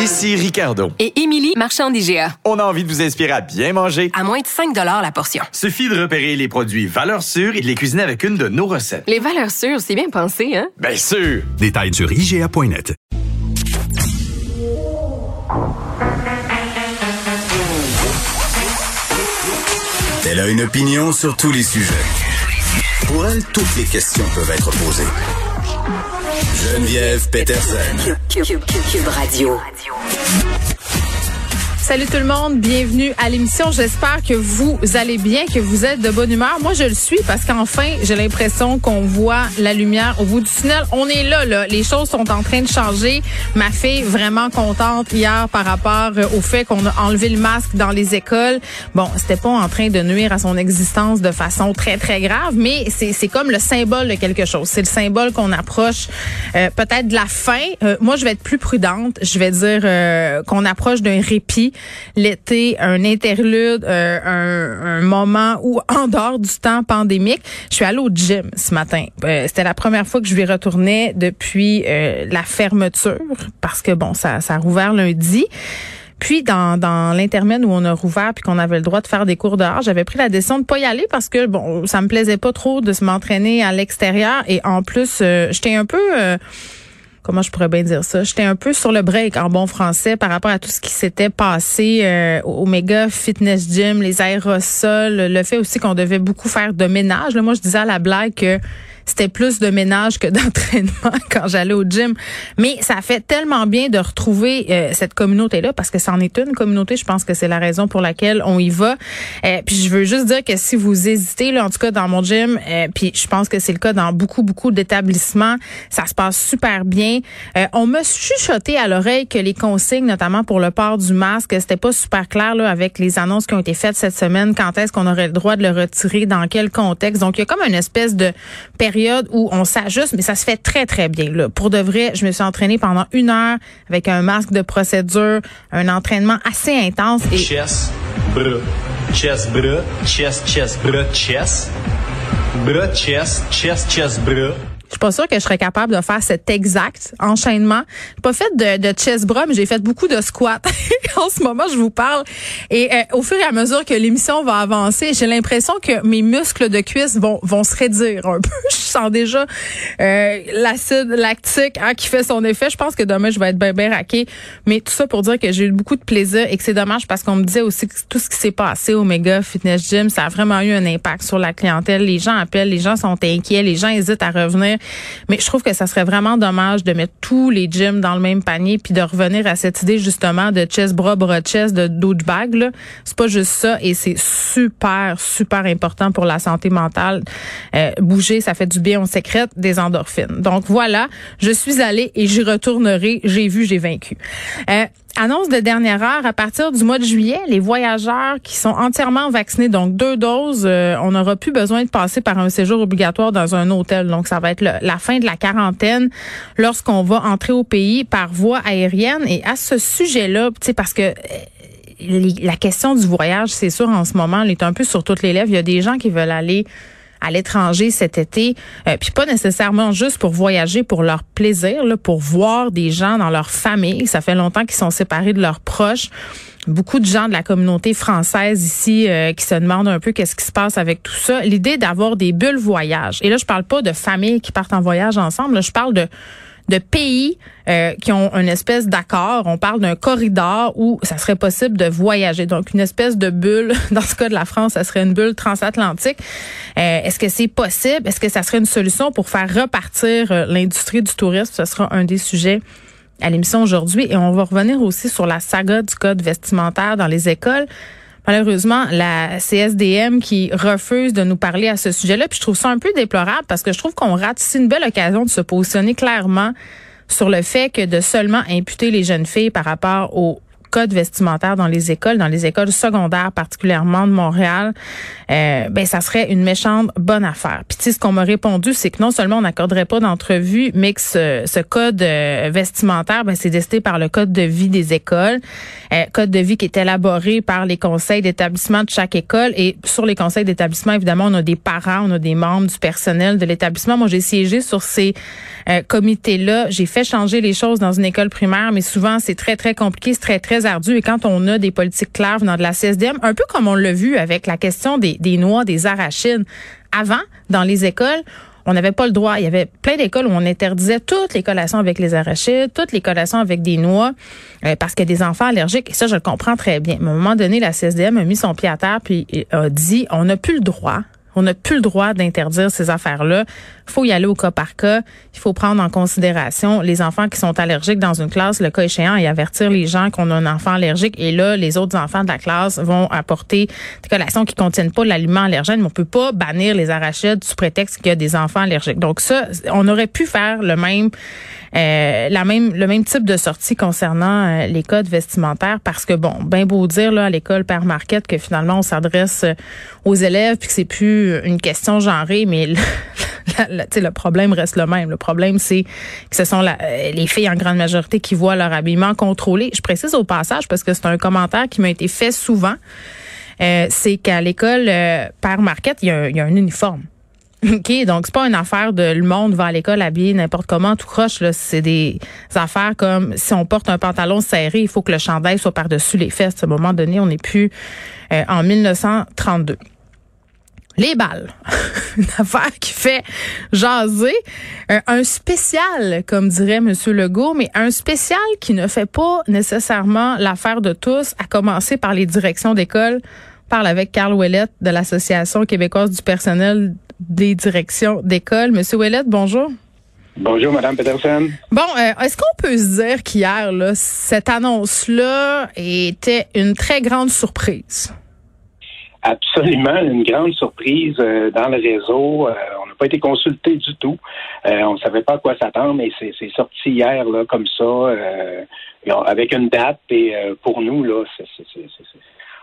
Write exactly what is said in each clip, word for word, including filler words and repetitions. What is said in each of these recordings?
Ici Ricardo. Et Émilie, marchand d'I G A. On a envie de vous inspirer à bien manger. À moins de cinq dollars la portion. Suffit de repérer les produits valeurs sûres et de les cuisiner avec une de nos recettes. Les valeurs sûres, c'est bien pensé, hein? Bien sûr! Détails sur I G A point net. Elle a une opinion sur tous les sujets. Pour elle, toutes les questions peuvent être posées. Geneviève Peterson. Cube, Cube, Cube, Cube Radio. Salut tout le monde, bienvenue à l'émission. J'espère que vous allez bien, que vous êtes de bonne humeur. Moi, je le suis parce qu'enfin, j'ai l'impression qu'on voit la lumière au bout du tunnel. On est là, là. Les choses sont en train de changer. Ma fille, vraiment contente hier par rapport au fait qu'on a enlevé le masque dans les écoles. Bon, c'était pas en train de nuire à son existence de façon très, très grave, mais c'est, c'est comme le symbole de quelque chose. C'est le symbole qu'on approche euh, peut-être de la fin. Euh, moi, je vais être plus prudente. Je vais dire euh, qu'on approche d'un répit. L'été, un interlude, euh, un, un moment où, en dehors du temps pandémique, je suis allée au gym ce matin. Euh, c'était la première fois que je lui retournais depuis euh, la fermeture, parce que bon, ça, ça a rouvert lundi. Puis, dans, dans l'intermède où on a rouvert puis qu'on avait le droit de faire des cours dehors, j'avais pris la décision de pas y aller parce que, bon, ça me plaisait pas trop de se m'entraîner à l'extérieur. Et en plus, euh, j'étais un peu... Euh, Comment je pourrais bien dire ça? J'étais un peu sur le break en bon français par rapport à tout ce qui s'était passé euh, au méga fitness gym, les aérosols, le fait aussi qu'on devait beaucoup faire de ménage. Là, moi, je disais à la blague que c'était plus de ménage que d'entraînement quand j'allais au gym. Mais ça fait tellement bien de retrouver euh, cette communauté-là parce que c'en est une communauté. Je pense que c'est la raison pour laquelle on y va. Euh, puis je veux juste dire que si vous hésitez, là, en tout cas dans mon gym, euh, puis je pense que c'est le cas dans beaucoup, beaucoup d'établissements, ça se passe super bien. Euh, on m'a chuchoté à l'oreille que les consignes, notamment pour le port du masque, c'était pas super clair là avec les annonces qui ont été faites cette semaine. Quand est-ce qu'on aurait le droit de le retirer? Dans quel contexte? Donc, il y a comme une espèce de période où on s'ajuste, mais ça se fait très, très bien. Là. Pour de vrai, je me suis entraînée pendant une heure avec un masque de procédure, un entraînement assez intense. Et chest, bras, chest, bras, chest, chest, bras, chest, bras, chest, chest, chest, bras. Je suis pas sûre que je serais capable de faire cet exact enchaînement. J'ai pas fait de, de chest bras, mais j'ai fait beaucoup de squats. En ce moment, je vous parle. Et euh, au fur et à mesure que l'émission va avancer, j'ai l'impression que mes muscles de cuisse vont vont se raidir un peu. Je sens déjà euh, l'acide lactique hein, qui fait son effet. Je pense que demain, je vais être bien, bien raquée. Mais tout ça pour dire que j'ai eu beaucoup de plaisir et que c'est dommage parce qu'on me disait aussi que tout ce qui s'est passé au Mega Fitness Gym, ça a vraiment eu un impact sur la clientèle. Les gens appellent, les gens sont inquiets, les gens hésitent à revenir. Mais je trouve que ça serait vraiment dommage de mettre tous les gyms dans le même panier puis de revenir à cette idée justement de chest bras bras chest de douchebag là. C'est pas juste ça et c'est super super important pour la santé mentale. Euh, bouger, ça fait du bien, on sécrète des endorphines. Donc voilà, je suis allée et j'y retournerai. J'ai vu, j'ai vaincu. Euh, Annonce de dernière heure, à partir du mois de juillet, les voyageurs qui sont entièrement vaccinés, donc deux doses, euh, on n'aura plus besoin de passer par un séjour obligatoire dans un hôtel. Donc, ça va être le, la fin de la quarantaine lorsqu'on va entrer au pays par voie aérienne. Et à ce sujet-là, tu sais, parce que euh, les, la question du voyage, c'est sûr, en ce moment, elle est un peu sur toutes les lèvres. Il y a des gens qui veulent aller à l'étranger cet été, euh, puis pas nécessairement juste pour voyager pour leur plaisir, là, pour voir des gens dans leur famille. Ça fait longtemps qu'ils sont séparés de leurs proches. Beaucoup de gens de la communauté française ici euh, qui se demandent un peu qu'est-ce qui se passe avec tout ça. L'idée d'avoir des bulles voyage. Et là, je parle pas de familles qui partent en voyage ensemble. Là, je parle de de pays euh, qui ont une espèce d'accord. On parle d'un corridor où ça serait possible de voyager. Donc, une espèce de bulle. Dans ce cas de la France, ça serait une bulle transatlantique. Euh, est-ce que c'est possible? Est-ce que ça serait une solution pour faire repartir euh, l'industrie du tourisme? Ce sera un des sujets à l'émission aujourd'hui. Et on va revenir aussi sur la saga du code vestimentaire dans les écoles. Malheureusement, la C S D M qui refuse de nous parler à ce sujet-là, puis je trouve ça un peu déplorable parce que je trouve qu'on rate ici une belle occasion de se positionner clairement sur le fait que de seulement imputer les jeunes filles par rapport au code vestimentaire dans les écoles, dans les écoles secondaires particulièrement de Montréal, euh, ben ça serait une méchante bonne affaire. Puis tu sais, ce qu'on m'a répondu, c'est que non seulement on n'accorderait pas d'entrevue, mais que ce, ce code euh, vestimentaire, ben c'est décidé par le code de vie des écoles, euh, code de vie qui est élaboré par les conseils d'établissement de chaque école. Et sur les conseils d'établissement, évidemment, on a des parents, on a des membres du personnel de l'établissement. Moi, j'ai siégé sur ces euh, comités-là. J'ai fait changer les choses dans une école primaire, mais souvent, c'est très, très compliqué, c'est très, très ardu. Et quand on a des politiques claires venant de la C S D M, un peu comme on l'a vu avec la question des, des noix, des arachides, avant, dans les écoles, on n'avait pas le droit. Il y avait plein d'écoles où on interdisait toutes les collations avec les arachides, toutes les collations avec des noix, euh, parce qu'il y a des enfants allergiques. Et ça, je le comprends très bien. Mais à un moment donné, la C S D M a mis son pied à terre puis a dit, on n'a plus le droit. On n'a plus le droit d'interdire ces affaires-là. Il faut y aller au cas par cas. Il faut prendre en considération les enfants qui sont allergiques dans une classe, le cas échéant, et avertir les gens qu'on a un enfant allergique. Et là, les autres enfants de la classe vont apporter des collations qui contiennent pas l'aliment allergène. Mais on peut pas bannir les arachides sous prétexte qu'il y a des enfants allergiques. Donc ça, on aurait pu faire le même, euh, la même, le même type de sortie concernant euh, les codes vestimentaires, parce que bon, ben beau dire là à l'école Père Marquette que finalement on s'adresse aux élèves puis que c'est plus une question genrée, mais le, la, la, le problème reste le même. Le problème, c'est que ce sont la, les filles en grande majorité qui voient leur habillement contrôlé. Je précise au passage, parce que c'est un commentaire qui m'a été fait souvent, euh, c'est qu'à l'école euh, Père Marquette, il y, a, il y a un uniforme. OK, donc c'est pas une affaire de le monde va à l'école habillé n'importe comment, tout croche, là. C'est des affaires comme si on porte un pantalon serré, il faut que le chandail soit par-dessus les fesses. À un moment donné, on n'est plus euh, en dix-neuf cent trente-deux. Les balles, une affaire qui fait jaser, un, un spécial, comme dirait M. Legault, mais un spécial qui ne fait pas nécessairement l'affaire de tous, à commencer par les directions d'école. On parle avec Carl Ouellette de l'Association québécoise du personnel des directions d'école. M. Ouellette, bonjour. Bonjour, Mme Peterson. Bon, euh, est-ce qu'on peut se dire qu'hier, là, cette annonce-là était une très grande surprise? Absolument, une grande surprise euh, dans le réseau. Euh, on n'a pas été consulté du tout. Euh, on ne savait pas à quoi s'attendre, mais c'est, c'est sorti hier là comme ça, euh, avec une date. Et euh, pour nous, là, c'est, c'est, c'est, c'est,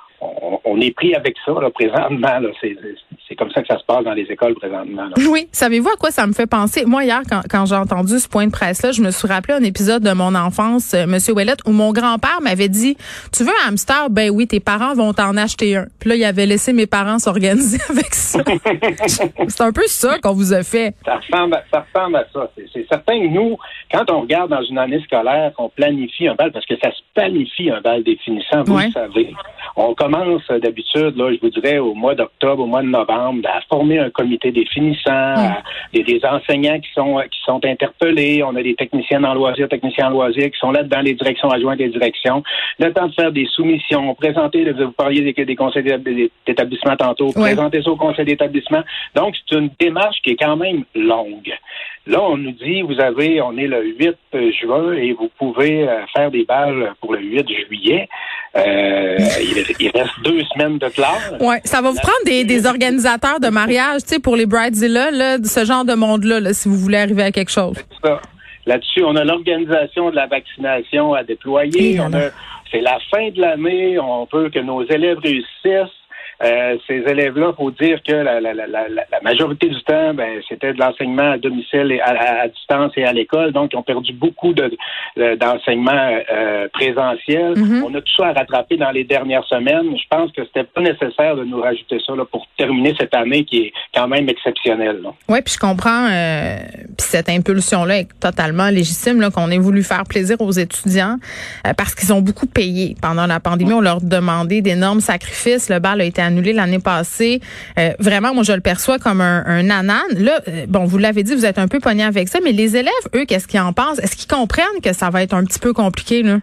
on, on est pris avec ça là, présentement. Là, c'est, c'est comme ça que ça se passe dans les écoles présentement. Là. Oui, savez-vous à quoi ça me fait penser? Moi, hier, quand, quand j'ai entendu ce point de presse-là, je me suis rappelé un épisode de mon enfance, euh, M. Ouellette, où mon grand-père m'avait dit, tu veux un hamster? Ben oui, tes parents vont t'en acheter un. Puis là, il avait laissé mes parents s'organiser avec ça. C'est un peu ça qu'on vous a fait. Ça ressemble à ça. Ressemble à ça. C'est, c'est certain que nous, quand on regarde dans une année scolaire, qu'on planifie un bal, parce que ça se planifie un bal définissant, vous ouais. le savez. On commence d'habitude, là, je vous dirais, au mois d'octobre, au mois de novembre, à former un comité définissant, mmh. à, des, des enseignants qui sont qui sont interpellés. On a des techniciens en loisirs, techniciens en loisirs qui sont là dans les directions adjointes des directions. Le temps de faire des soumissions, présenter, vous parliez des, des conseils d'établissement tantôt, ouais. présenter ça au conseil d'établissement. Donc, c'est une démarche qui est quand même longue. Là, on nous dit, vous avez, on est le huit juin et vous pouvez euh, faire des balles pour le huit juillet. Euh, il, il reste deux semaines de classe. Ouais, ça va vous prendre des, des organisateurs de mariage, tu sais, pour les bridezillas, là, ce genre de monde-là, là, si vous voulez arriver à quelque chose. C'est ça. Là-dessus, on a l'organisation de la vaccination à déployer. Et on a, c'est la fin de l'année. On veut que nos élèves réussissent. Euh, ces élèves-là, faut dire que la, la, la, la, la majorité du temps, ben, c'était de l'enseignement à domicile et à, à, à distance et à l'école, donc ils ont perdu beaucoup de, de d'enseignement euh, présentiel. Mm-hmm. On a tout ça à rattraper dans les dernières semaines. Je pense que c'était pas nécessaire de nous rajouter ça là, pour terminer cette année qui est quand même exceptionnelle. Oui, puis je comprends. Euh, puis cette impulsion-là est totalement légitime, là, qu'on ait voulu faire plaisir aux étudiants euh, parce qu'ils ont beaucoup payé pendant la pandémie. On leur demandait d'énormes sacrifices. Le bal a été annulé l'année passée. Euh, vraiment, moi, je le perçois comme un, un anane. Là, euh, bon, vous l'avez dit, vous êtes un peu pogné avec ça, mais les élèves, eux, qu'est-ce qu'ils en pensent? Est-ce qu'ils comprennent que ça va être un petit peu compliqué, là?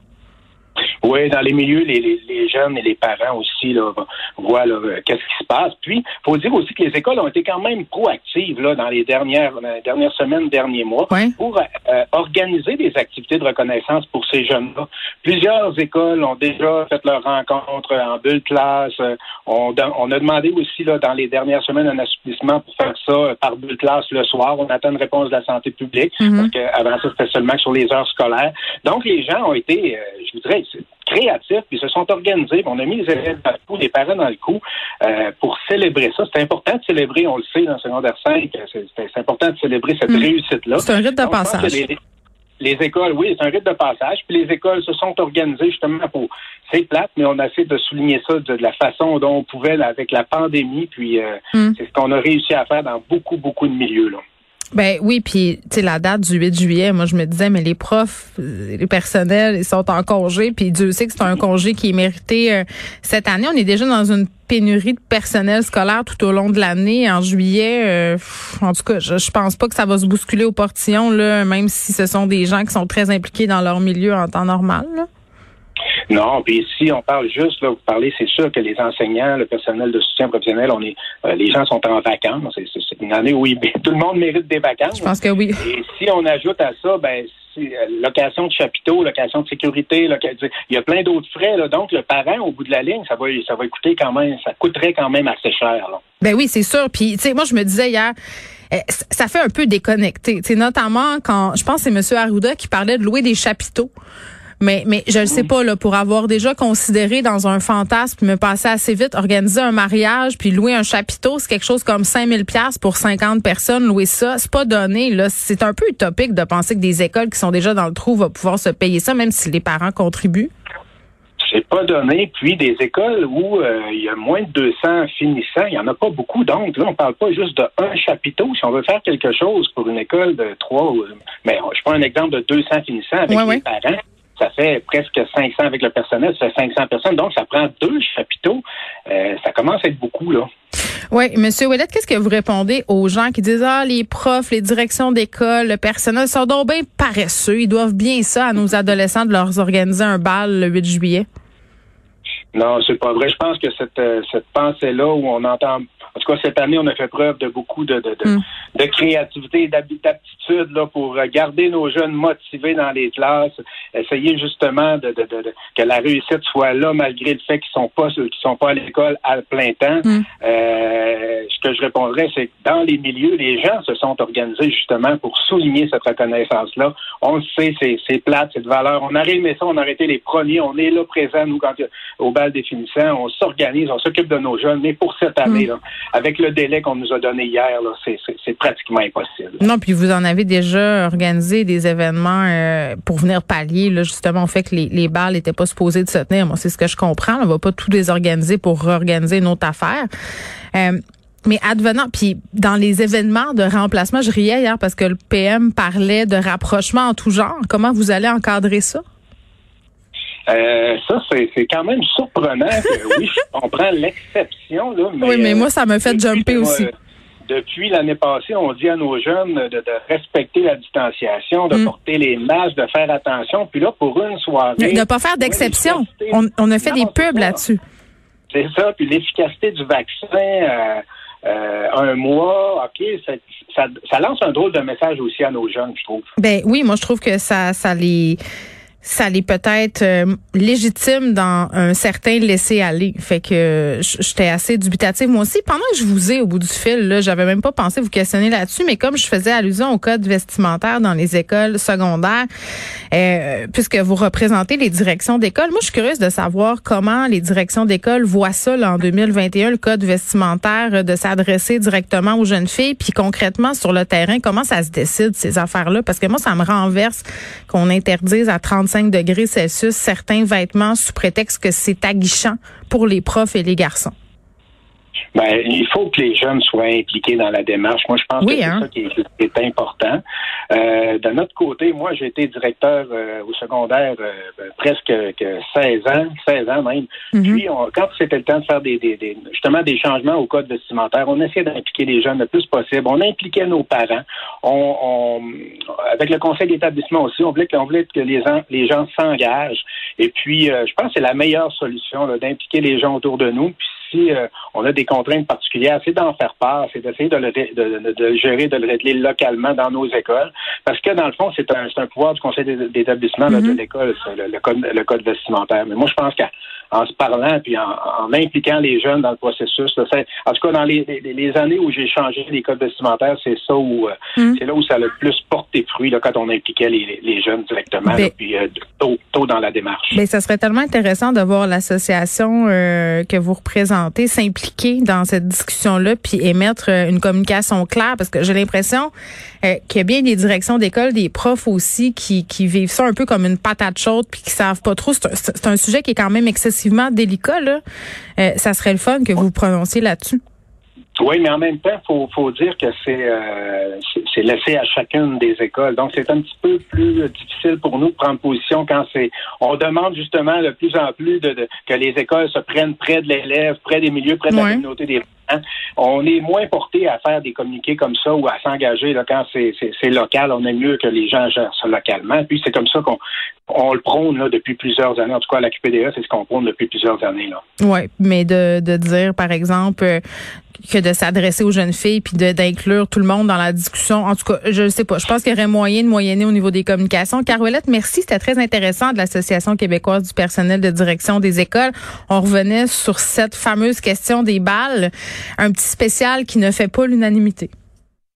Oui, dans les milieux, les, les, les jeunes et les parents aussi là, voient là, qu'est-ce qui se passe. Puis, il faut dire aussi que les écoles ont été quand même proactives là, dans les dernières, dans les dernières semaines, derniers mois, ouais. pour euh, organiser des activités de reconnaissance pour ces jeunes-là. Plusieurs écoles ont déjà fait leur rencontre en bulle classe. On, on a demandé aussi là, dans les dernières semaines un assouplissement pour faire ça par bulle classe le soir. On attend une réponse de la santé publique, mm-hmm. parce qu'avant ça, c'était seulement sur les heures scolaires. Donc, les gens ont été, euh, je vous dirais, créatifs, puis ils se sont organisés. On a mis les élèves dans le coup, les parents dans le coup, euh, pour célébrer ça. C'est important de célébrer, on le sait, dans le secondaire cinq, c'est, c'est important de célébrer cette mmh. réussite-là. C'est un rite de Donc, passage. Les, les écoles, oui, c'est un rite de passage, puis les écoles se sont organisées justement pour... C'est plate, mais on a essayé de souligner ça de, de la façon dont on pouvait là, avec la pandémie, puis euh, mmh. c'est ce qu'on a réussi à faire dans beaucoup, beaucoup de milieux, là. Ben oui, puis tu sais la date du huit juillet, moi je me disais mais les profs, les personnels, ils sont en congé, puis Dieu sait que c'est un congé qui est mérité euh, cette année. On est déjà dans une pénurie de personnel scolaire tout au long de l'année. En juillet, euh, en tout cas, je, je pense pas que ça va se bousculer au portillon là, même si ce sont des gens qui sont très impliqués dans leur milieu en temps normal, là. Non, puis si on parle juste, là, vous parlez, c'est sûr que les enseignants, le personnel de soutien professionnel, on est, euh, les gens sont en vacances. C'est, c'est, c'est une année où il, tout le monde mérite des vacances. Je pense que oui. Et si on ajoute à ça, ben, si, euh, location de chapiteaux, location de sécurité, loca... il y a plein d'autres frais, là. Donc, le parent, au bout de la ligne, ça va, ça va coûter quand même, ça coûterait quand même assez cher, là. Ben oui, c'est sûr. Puis, tu sais, moi, je me disais hier, ça fait un peu déconnecté. Tu sais, notamment quand, je pense que c'est M. Arruda qui parlait de louer des chapiteaux. Mais mais je ne sais pas là, pour avoir déjà considéré dans un fantasme me passer assez vite, organiser un mariage puis louer un chapiteau, c'est quelque chose comme cinq mille piastres pour cinquante personnes. Louer ça, c'est pas donné là. C'est un peu utopique de penser que des écoles qui sont déjà dans le trou vont pouvoir se payer ça, même si les parents contribuent. C'est pas donné. Puis des écoles où euh, il y a moins de deux cents finissants, il y en a pas beaucoup. Donc là, on parle pas juste de un chapiteau. Si on veut faire quelque chose pour une école de trois, mais je prends un exemple de deux cents finissants avec ouais, les ouais. parents. Ça fait presque cinq cents avec le personnel, ça fait cinq cents personnes. Donc, ça prend deux chapiteaux. Euh, ça commence à être beaucoup, là. Oui, Monsieur Ouellette, qu'est-ce que vous répondez aux gens qui disent « Ah, les profs, les directions d'école, le personnel sont donc bien paresseux. Ils doivent bien ça à nos adolescents de leur organiser un bal le huit juillet. » Non, c'est pas vrai. Je pense que cette, euh, cette pensée-là où on entend... En tout cas, cette année, on a fait preuve de beaucoup de, de, de, mm. de créativité et d'aptitude là, pour garder nos jeunes motivés dans les classes, essayer justement de, de, de, de que la réussite soit là malgré le fait qu'ils sont pas qu'ils sont pas à l'école à plein temps. Mm. Euh, ce que je répondrais, c'est que dans les milieux, les gens se sont organisés justement pour souligner cette reconnaissance-là. On le sait, c'est, c'est plate, c'est de valeur. On aurait aimé ça, on aurait été les premiers, on est là présents, nous, quand au bal des finissants, on s'organise, on s'occupe de nos jeunes, mais pour cette année, mm. là, avec le délai qu'on nous a donné hier, là, c'est, c'est, c'est pratiquement impossible. Non, puis vous en avez déjà organisé des événements euh, pour venir pallier là, justement au fait que les, les balles n'étaient pas supposées de se tenir. Moi, c'est ce que je comprends. On va pas tout désorganiser pour réorganiser une autre affaire. Euh, mais advenant, puis dans les événements de remplacement, je riais hier parce que le P M parlait de rapprochement en tout genre. Comment vous allez encadrer ça? Euh, ça, c'est, c'est quand même surprenant. Que, oui, je comprends l'exception. Là, mais, oui, mais moi, ça me fait euh, jumper aussi. Euh, depuis l'année passée, on dit à nos jeunes de, de respecter la distanciation, de mm. porter les masques, de faire attention. Puis là, pour une soirée... De ne pas faire d'exception. On, on a fait non, des pubs là-dessus. C'est ça. Puis l'efficacité du vaccin... Euh, Euh, un mois, OK, ça, ça, ça lance un drôle de message aussi à nos jeunes, je trouve. Ben oui, moi je trouve que ça, ça les, ça les peut-être euh, légitime dans un certain laisser-aller. Fait que j'étais assez dubitative moi aussi. Pendant que je vous ai au bout du fil, là, j'avais même pas pensé vous questionner là-dessus, mais comme je faisais allusion au code vestimentaire dans les écoles secondaires, euh, puisque vous représentez les directions d'école, moi je suis curieuse de savoir comment les directions d'école voient ça là, en deux mille vingt et un, le code vestimentaire, de s'adresser directement aux jeunes filles, puis concrètement sur le terrain, comment ça se décide ces affaires-là? Parce que moi, ça me renverse qu'on interdise à trente-cinq degrés Celsius certains vêtements sous prétexte que c'est aguichant pour les profs et les garçons. Ben, il faut que les jeunes soient impliqués dans la démarche. Moi, je pense oui, que c'est hein? ça qui est, qui est important. Euh, de notre côté, moi, j'ai été directeur euh, au secondaire euh, presque que seize ans, seize ans même. Mm-hmm. Puis, on, quand c'était le temps de faire des, des, des justement des changements au code vestimentaire, on essayait d'impliquer les jeunes le plus possible. On impliquait nos parents. On, on avec le conseil d'établissement aussi, on voulait, on voulait que les, les gens s'engagent. Et puis, euh, je pense que c'est la meilleure solution là, d'impliquer les gens autour de nous. Puis, si euh, on a des contraintes particulières, c'est d'en faire part, c'est d'essayer de le, de, de, de le gérer, de le régler localement dans nos écoles. Parce que, dans le fond, c'est un, c'est un pouvoir du conseil d'établissement là, mm-hmm. de l'école, ça, le, le, code, le code vestimentaire. Mais moi, je pense qu'en se parlant puis en, en impliquant les jeunes dans le processus, là, c'est, en tout cas, dans les, les, les années où j'ai changé les codes vestimentaires, c'est ça où euh, mm-hmm. c'est là où ça a le plus porté fruit là, quand on impliquait les, les jeunes directement. Ben, là, puis, euh, tôt, tôt dans la démarche. Bien, ça serait tellement intéressant de voir l'association euh, que vous représentez s'impliquer dans cette discussion-là puis émettre euh, une communication claire, parce que j'ai l'impression euh, qu'il y a bien des directions d'école, des profs aussi qui, qui vivent ça un peu comme une patate chaude puis qui savent pas trop. C'est un, c'est un sujet qui est quand même excessivement délicat, là. Euh, ça serait le fun que vous vous prononciez là-dessus. Oui, mais en même temps, faut faut dire que c'est euh, c'est, c'est laissé à chacune des écoles. Donc, c'est un petit peu plus difficile pour nous de prendre position quand c'est. On demande justement de plus en plus de, de que les écoles se prennent près de l'élève, près des milieux, près de ouais. la communauté des parents. On est moins porté à faire des communiqués comme ça ou à s'engager là quand c'est, c'est c'est local. On aime mieux que les gens gèrent ça localement. Puis c'est comme ça qu'on on le prône là depuis plusieurs années. En tout cas, à la Q P D A, c'est ce qu'on prône depuis plusieurs années là. Oui, mais de de dire par exemple euh, que de s'adresser aux jeunes filles puis de, d'inclure tout le monde dans la discussion. En tout cas, je ne sais pas. Je pense qu'il y aurait moyen de moyenner au niveau des communications. Carouellette, merci. C'était très intéressant de l'Association québécoise du personnel de direction des écoles. On revenait sur cette fameuse question des balles. Un petit spécial qui ne fait pas l'unanimité.